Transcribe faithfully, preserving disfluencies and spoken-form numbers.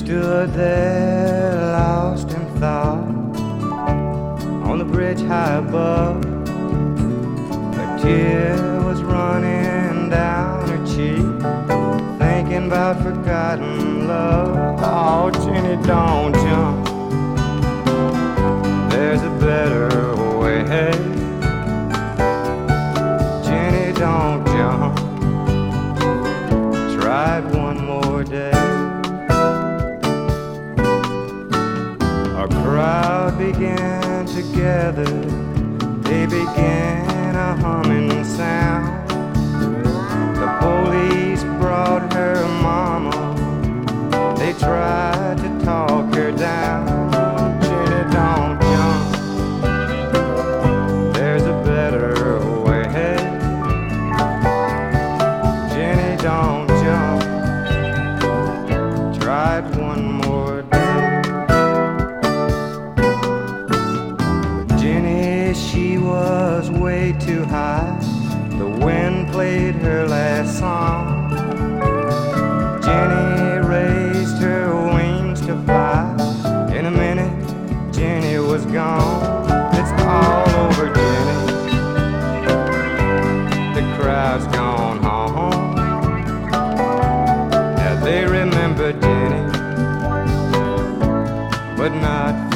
stood there lost in thought on the bridge high above. A tear was running down her cheek, thinking about forgotten love. Oh, Jenny, don't jump, there's a better way. Jenny, don't jump, try it one more day. A crowd began to gather, they began a humming sound. The police brought her mama, they tried to talk her down. Jenny, don't jump, there's a better way. Jenny, don't jump, try it one more day. Jenny, she was way too high, the wind played her last song. Jenny raised her wings to fly, in a minute Jenny was gone. It's all over, Jenny, the crowd's gone home. Now they remember Jenny, but not